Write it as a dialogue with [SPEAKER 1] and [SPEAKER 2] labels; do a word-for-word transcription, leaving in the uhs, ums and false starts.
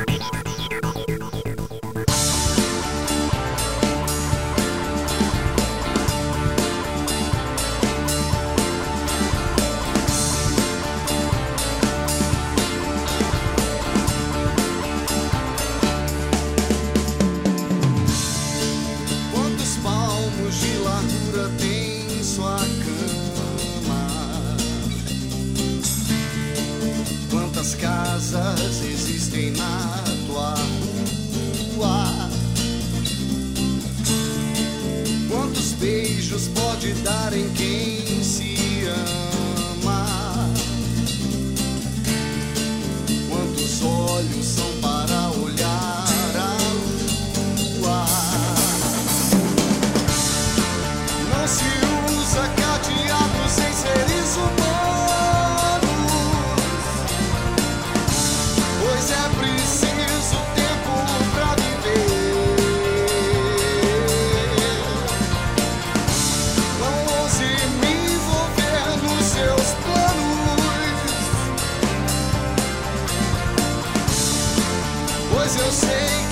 [SPEAKER 1] De largura tem sua cama. Quantas casas existem na tua rua? Quantos beijos pode dar em quem se ama? Quantos olhos são para olhar a lua? Não se usa cadeados em seres humanos, pois é preciso tempo pra viver. Não ouse me envolver nos seus planos, pois eu sei